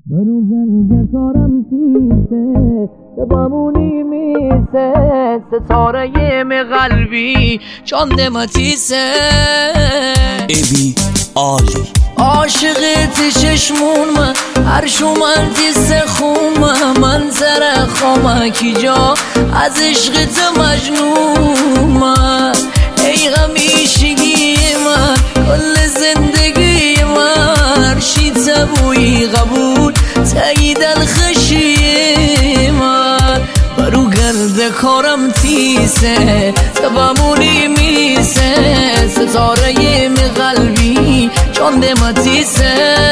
برو زنگ کارم تیزه دبامونی میسه ستاره می قلبی چانده متیسه ابی عالی عاشقت چشمون من هر شومن تیسه خومه من سر خومه کی جا از عشقت مجنون من ای همیشگی من کل زندگی من شی تبوی قبول تایی دلخشی من برو گرد کارم تیسه تبامونی میسه ستاره می قلبی چانده متیسه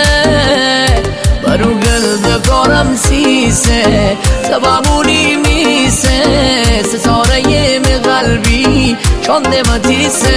برو گرد کارم تیسه تبامونی میسه ستاره می قلبی چانده متیسه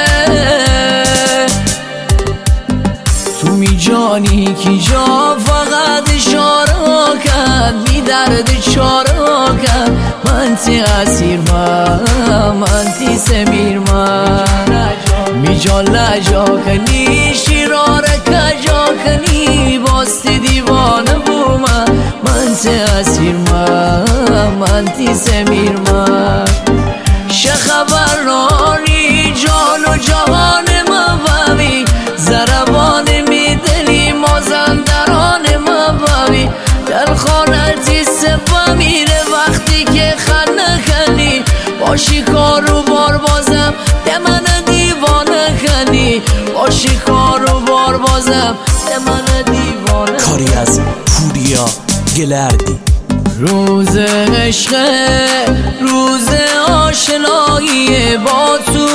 تو می جانی کی جا فقط اشاره کن می درد چاره کن من تی اسیر من تی سمیر من می جا لجا کنی شیراره کجا کنی باست دیوانه بو من تی اسیر من تی سمیر من شه خبر رانی جان و جهان مبامی زربان میدلی مازندران مبامی در خانتی سبا میره وقتی که خنده کنی باشی کارو بار بازم ده من دیوانه کنی باشی کارو بار بازم ده من دیوانه کاری از پوریا گلردی روز عشق روز آشنایی با تو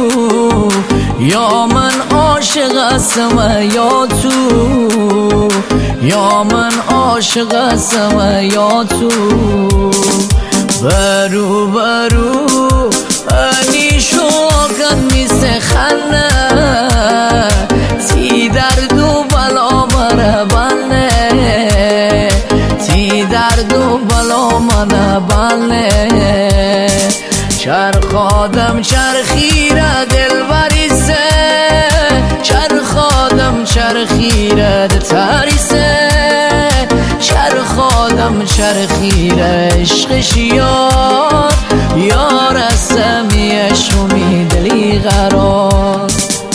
یا من عاشق هستم یا تو یا من عاشق هستم یا تو برو برو انی شوکن میسه خنه تی درد و بلا مره بنه تی درد و بلا من بنه چرخادم چرخیره دل بریسه چرخادم چرخیره تریسه چرخادم چرخیره عشقش یار هستمی عشق و میدلی قرار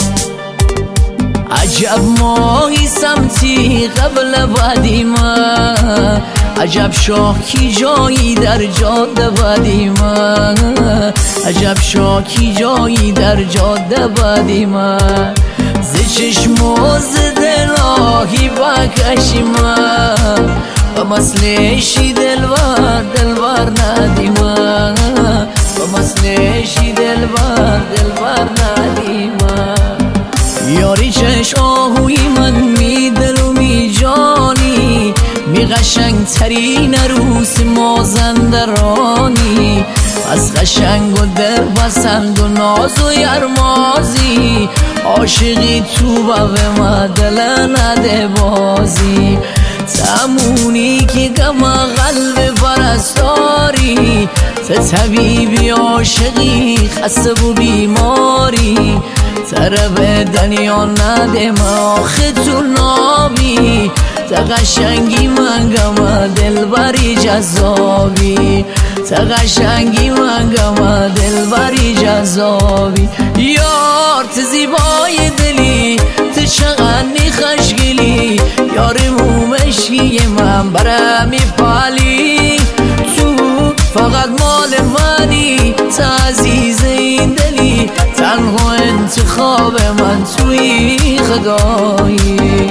عجب ماهی سمتی قبل بعدی من عجب شاکی جایی در جاده بعدی من عجب شاکی جایی در جاده بعدی من ز چشم و ز دلاهی بکشی من و مسلشی دلبر ندی من و مسلشی دلبر ندی من یاری چش آهوی من می دل و می جانی می قشنگ ترین عروس مازندرانی از قشنگ و دل پسند و ناز و یرمازی عاشقی تو به ما دل نده بازی تمونی که غم قلب پرستاری طبیبی عاشقی خسته و بیماری طرف دنیا نده ما آخه تو نابی تا قشنگی من گم دلبری جذابی تا قشنگی من گم دلبری جذابی یار تو زیبای دلی تو چقدر خشگلی یار مومشی من برم میپالی تو فقط مال منی تا عزیز این دلی تنها انتخاب من توی خدایی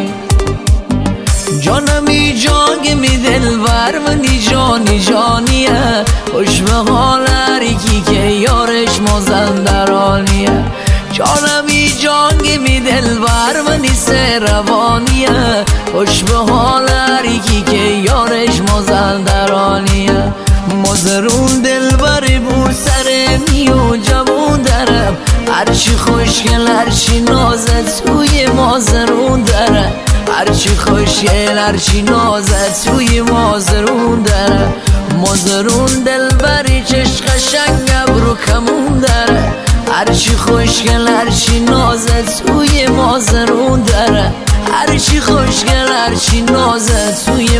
جانمی جانگ می دلبر منی جانی جانیه خوش به حال هرکی که یارش مازندرانیه جانمی جانگ می دلبر منی سروانیه خوش به حال هرکی که یارش مازندرانیه مازرون دلبر بو سر میو جوون درم هرچی خوشگل هرچی نازت توی مازرون درم هرچی خوشگل هرچی نازت توی مازرون داره مازرون دلبری چش قشنگ ابرو کمون داره هرچی خوشگل هرچی نازت توی مازرون داره هرچی خوشگل هرچی نازت توی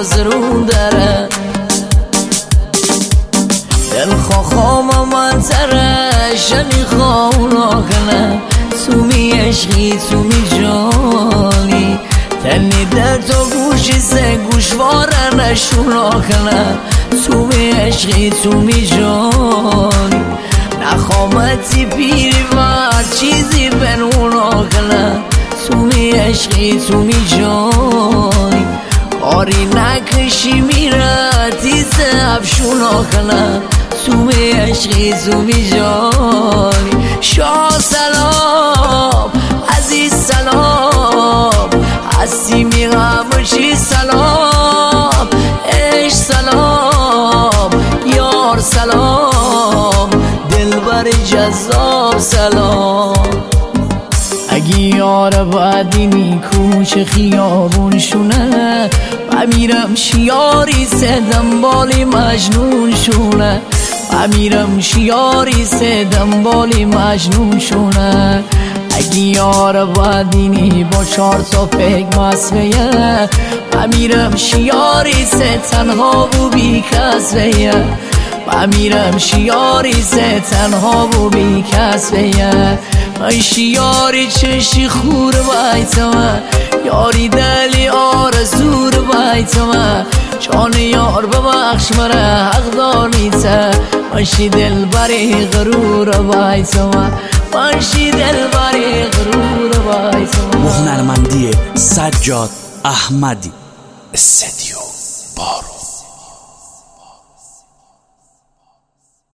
رو داره دل خواهم من ترش نمیخوام کنه تو می عشقی تو می جانی تنی در تو گوشی سه گوشواره نشونا کنه تو می عشقی تو می جانی نخوامتی پیری و چیزی بنونا کنه تو می عشقی تو می جانی کاری نکشی میره تیزه افشونا کنه تو می عشقی تو می جانی شاه سلام عزیز سلام هستی میغم چی سلام عشق سلام یار سلام دلبر جذاب سلام اگه یار بعدی نیکو چه خیابون شونه بمیرم شیاری سه دنبالی مجنون شونه بمیرم شیاری سه دنبالی مجنون شونه اگه یار بعدی نی با 4 تا پک مسویه بمیرم شیاری سه تنها و بی کس ویه بمیرم شیاری سه تنها و بی کس ویه من شیاری چشی خور بایتمه یاری دلی آرزور بایتمه جان یار ببخش مره حق دانیته منشی دل بری غرور بایتمه منشی دل بری غرور بایتمه هنرمندی سجاد احمدی استدیو بارو